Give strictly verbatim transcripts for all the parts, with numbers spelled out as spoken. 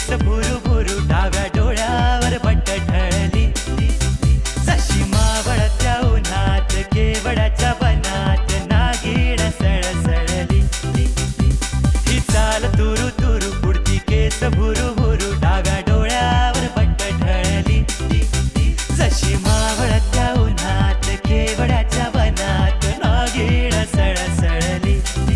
भुरू भुरू डाव्या डोळ्यावर बट्ट ढळली. जशी मावळत्या उन्हात केवड्याच्या वनात नागिण सळसळली. ही चाल तुरु तुरु पुढती केस भुरू भुरू डाव्या डोळ्यावर बट्ट ढळली. जशी मावळत्या उन्हात केवड्याच्या वनात Naagin सळसळली.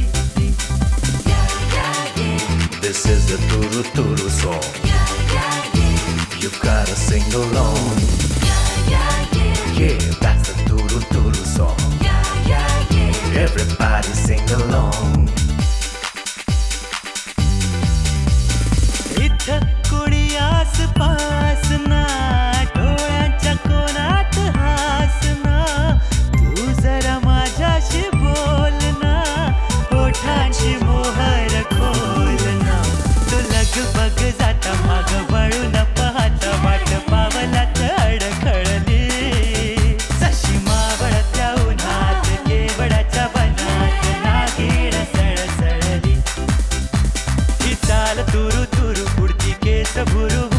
This is the Turu Turu song. You gotta sing along. Yeah, that's the Turu Turu song. Everybody sing along. इथं कुणी आसपास ना, डोळ्यांच्या कोणात हास ना. तू जरा माझ्याशी बोल ना, ओठांची मोहर खोल ना. तू लगबग जाता माग वळून पाहता वाट पावलात अडखळली. जशी मावळत्या उन्हात केवड्याच्या वनात नागिण सळसळली. ही चाल तुरु तुरु पुढती केस भुरू